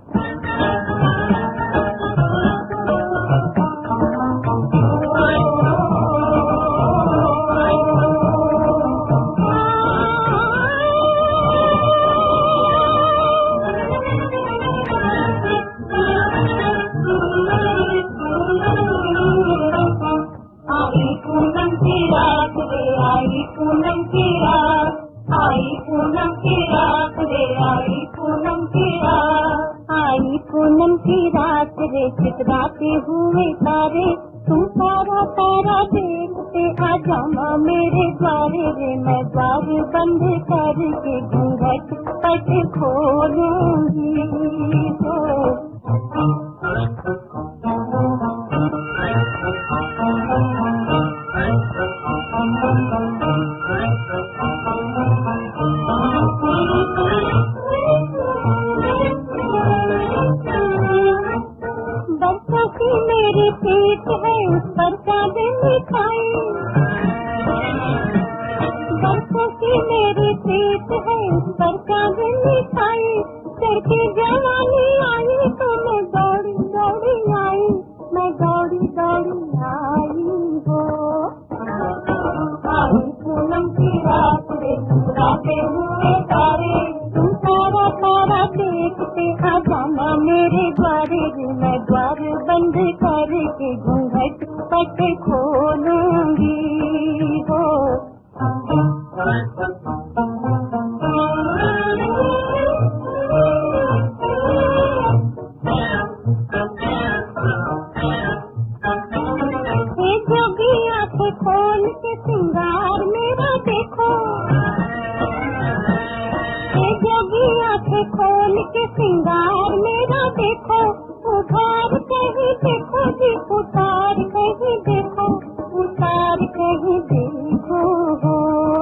पूनम की रात रे चितराते हुए तारे, तुम तारा तारा देखते आ जाना मेरे द्वारे रे। मैं द्वार बंद करके घूंघट पट खोलूंगी बरसों की मेरी पीठ है उस पर चादर बिछाई, बरसों की मेरी पीठ है उस पर चादर बिछाई। चढ़ती जवानी आई तो मैं दौड़ी दौड़ी आई, मैं दौड़ी दौड़ी आई हो। आई पूनम की रात रे चुराते हुए तारे, तुम तारा तारा देखते आ जाना मेरे द्वारे रे। मैं द्वार बंद करके घूंघट पट खोलूंगी हो। हे जोगी आंखें खोल के सिंगार मेरा देखो, हे जोगी आंखें खोल के सिंगार मेरा देखो। उतार कहीं देखो जी, उतार कहीं देखो, उतार कहीं देखो हो।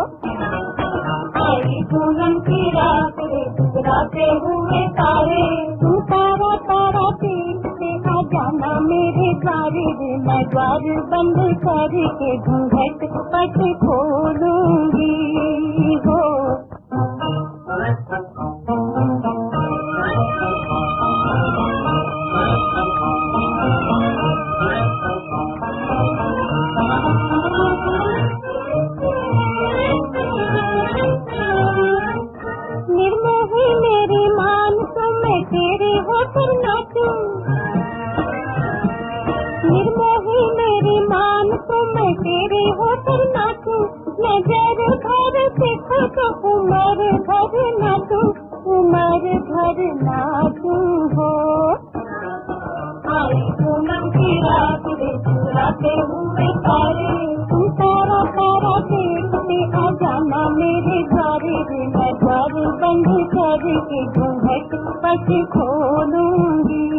आई पूनम की रात रे चुराते हुए तारे, तुम तारा तारा देखते आ जाना मेरे द्वारे रे। मैं द्वार बंद करके घूंघट पट खोलूंगी हो। निर्मोही मेरी मान तो मैं तेरे होकर नाचूं, निर्मोही मेरी मान तो मैं तेरे होकर नाचूं। नजर भर देखो तो उमर भर नाचूं, उमर भर नाचूं हो। आई पूनम की रात रे चुराते हुए तारे, तुम तारा तारा देखते आ जाना मेरे द्वारे रे। मैं द्वार बंद करके घूंघट पट खोलूंगी।